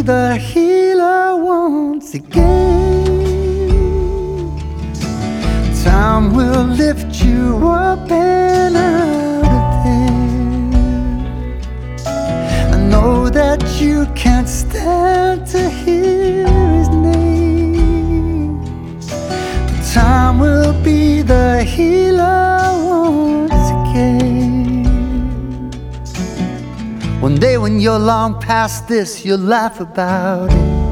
the healer once again. Time will lift you up and out of there. I know that you can't stand to hear his name, but time will be the healer once again. One day when you're long past this, you'll laugh about it.